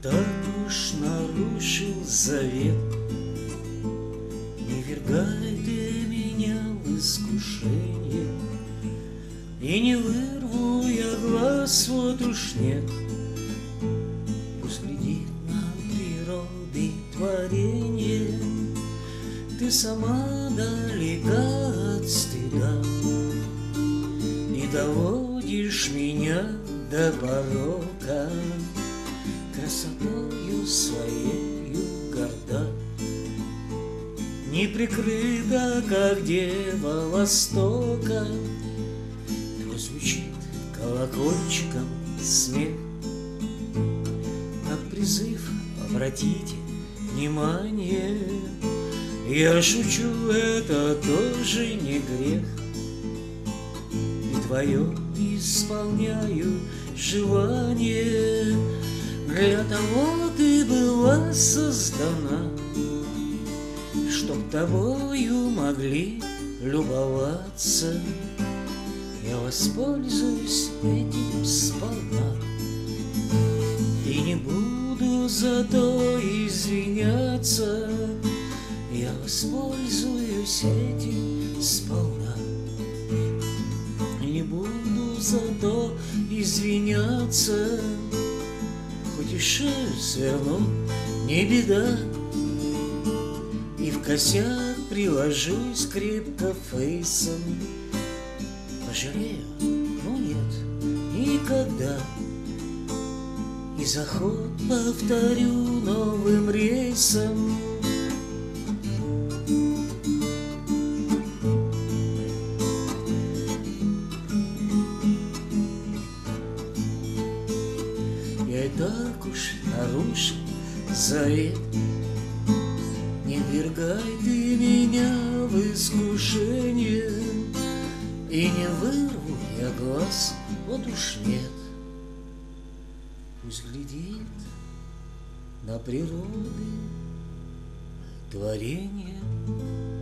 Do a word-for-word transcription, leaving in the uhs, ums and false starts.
так уж нарушил завет. Не вергай ты меня в искушение, и не вырву я глаз, вот уж нет. Пусть глядит на природы творенье, ты сама далека от стыда, и доводишь меня до порока, красотою своею горда. Не прикрыта, как дева Востока, то звучит колокольчиком смех, как призыв обратите внимание. Я шучу, это тоже не грех, и твое исполняю желание. Для того ты была создана, чтоб тобою могли любоваться. Я воспользуюсь этим сполна, и не буду зато извиняться. Я воспользуюсь этим сполна, и не буду зато извиняться. Хоть и шею сверну, не беда, и в косяк приложусь крепко фейсом. Пожалею? Ну нет, никогда. И заход повторю новым рейсом. Я и так уж нарушил завет. Не ввергай ты меня в искушение, и не вырву я глаз, вот уж нет. Пусть глядит на природы творенье.